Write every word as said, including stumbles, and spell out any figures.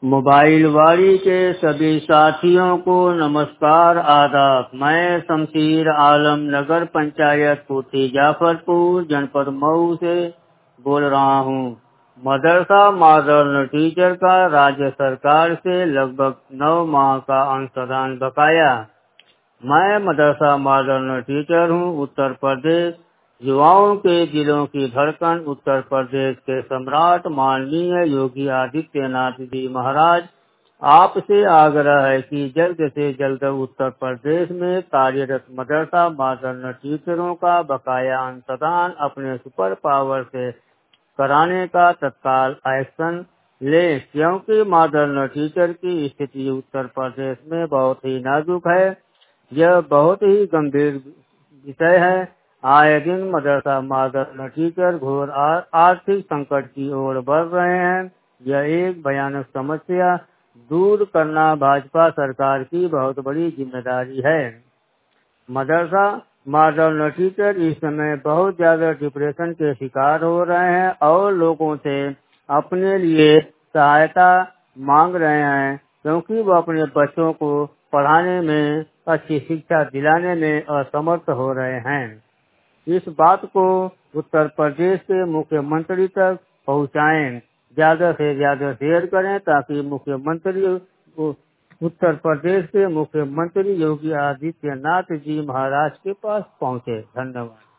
Mobile वाड़ी के सभी साथियों को नमस्कार आदाब। मैं शमशीर आलम नगर पंचायत कोठी जाफरपुर जनपद मऊ से बोल रहा हूँ। मदरसा मॉडर्न टीचर का राज्य सरकार से लगभग नौ माह का अंशदान बकाया। मैं मदरसा मॉडर्न टीचर हूँ। उत्तर प्रदेश युवाओं के दिलों की धड़कन उत्तर प्रदेश के सम्राट माननीय योगी आदित्यनाथ जी महाराज आपसे आग्रह है कि जल्द से जल्द उत्तर प्रदेश में कार्यरत मदरसा मॉडर्न टीचरों का बकाया अंशदान अपने सुपर पावर से कराने का तत्काल एक्शन ले, क्योंकि मॉडर्न टीचर की स्थिति उत्तर प्रदेश में बहुत ही नाजुक है। यह बहुत ही गंभीर विषय है। आए दिन मदरसा मॉडर्न टीचर घोर आर्थिक संकट की ओर बढ़ रहे हैं। यह एक भयानक समस्या दूर करना भाजपा सरकार की बहुत बड़ी जिम्मेदारी है। मदरसा मॉडर्न टीचर इस समय बहुत ज्यादा डिप्रेशन के शिकार हो रहे हैं और लोगों से अपने लिए सहायता मांग रहे हैं, क्योंकि वो अपने बच्चों को पढ़ाने में, अच्छी शिक्षा दिलाने में असमर्थ हो रहे हैं। इस बात को उत्तर प्रदेश के मुख्यमंत्री तक पहुंचाएं, ज्यादा से ज्यादा शेयर करें ताकि मुख्यमंत्री उत्तर प्रदेश के मुख्यमंत्री योगी आदित्यनाथ जी महाराज के पास पहुंचे। धन्यवाद।